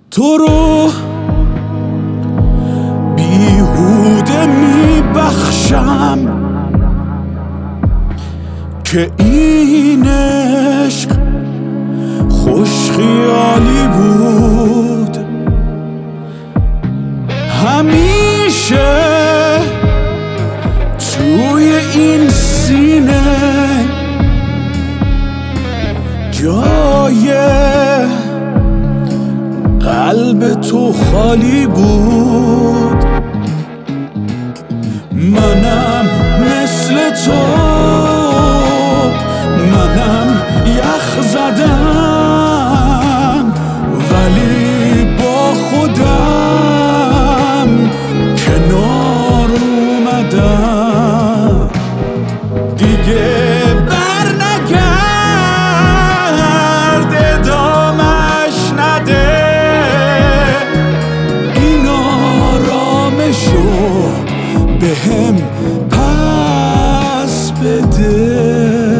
تو رو بیهوده میبخشم که این عشق خوش خیالی بود. همیشه توی این سینه جای قلب تو خالی بود. منم مثل تو، منم یخ زدم ولی با خودم کنار اومدم. دیگه بر نگرد ادامش نده، این آرامشو بهم پس بده.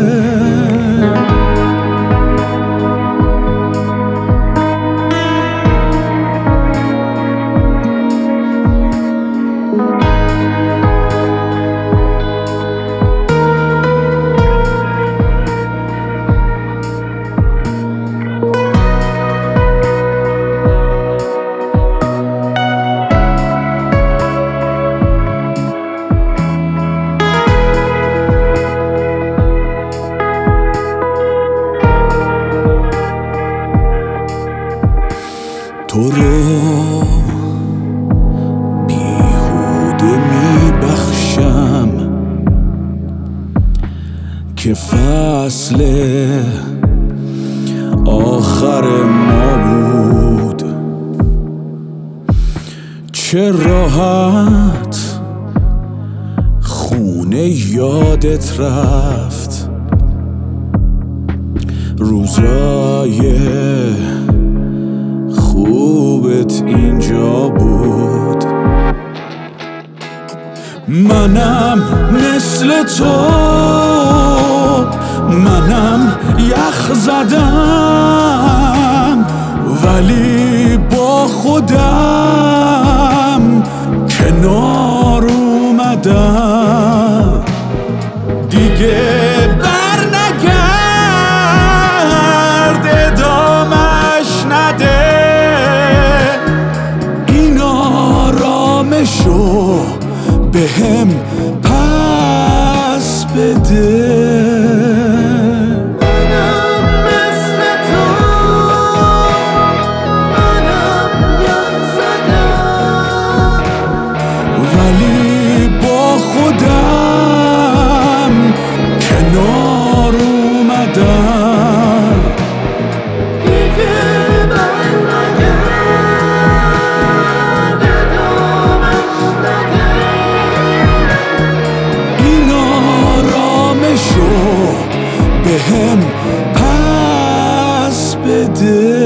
تو رو بیهوده میبخشم که فصل آخر ما بود. چه راحت خونه یادت رفت، روزای خوبت اینجا بود. منم مثل تو، منم یخ زدم ولی با خودم کنار اومدم. دیگه بر نگرد ادامش نده، آرامشو بهم پس بده. ولی با خودم کنار اومدم. این آرامشو بهم پس بده.